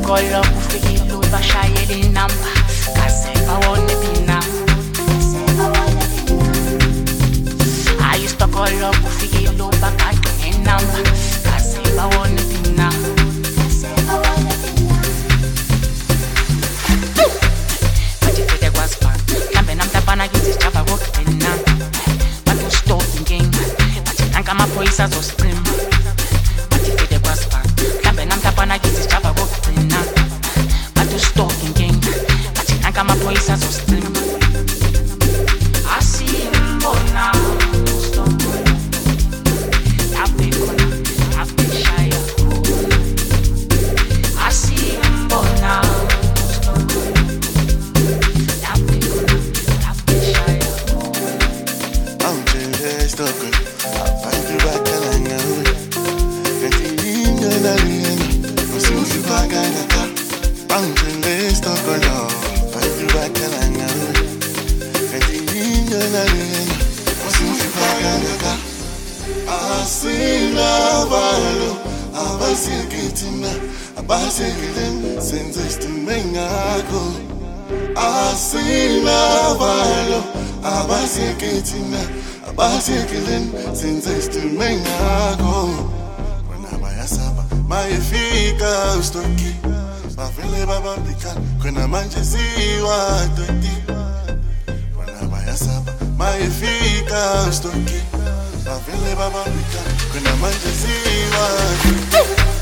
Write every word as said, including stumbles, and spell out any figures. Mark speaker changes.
Speaker 1: Ayistokolo kufikile ubashayela inamba kaze bawone phina. Ayistokolo kufikile ubagaqa ngenamba kaze bawone phina. Bathi fede kwasiba mhlambe namntapana kithi sijaba kokugcina. Bathi stop inkinga bathi nanka amaphoyisa azosicima. Bathi fede kwasiba mhlambe namntapana kithi sijaba kokugcina. Bathi stop inkinga bathi nanka amaphoyisa azosicima. Asimbona Abasekelen senze istimengako Asinavalo Abasekethina Abasekelen senze istimengako Kwena bayasaba mayefika ustoki Bavele babambika kwena manje siwa toti Kwena bayasaba mayefika ustoki Bavele babambika kwena manje siwa toti